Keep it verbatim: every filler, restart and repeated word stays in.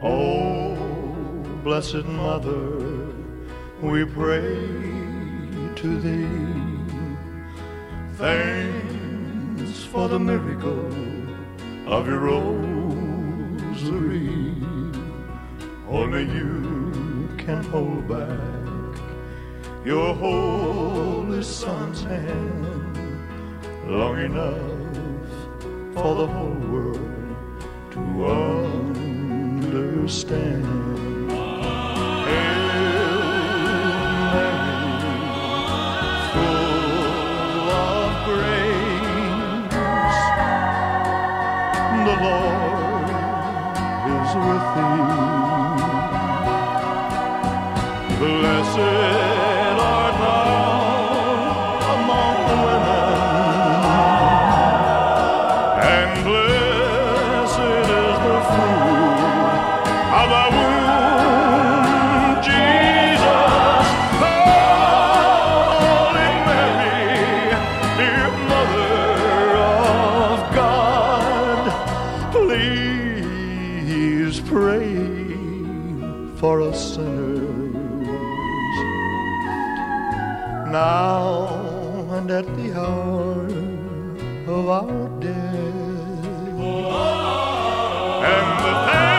Oh, Blessed Mother, we pray to thee. Thanks for the miracle of your rosary. Only you can hold back your holy Son's hand long enough for the whole world to understand. Hail Mary, full of grace, the Lord is with thee. Blessed art thou among women, and blessed is the fruit of thy womb, Jesus. Holy Mary, dear Mother of God, please pray for us sinners, now and at the hour of our death. And the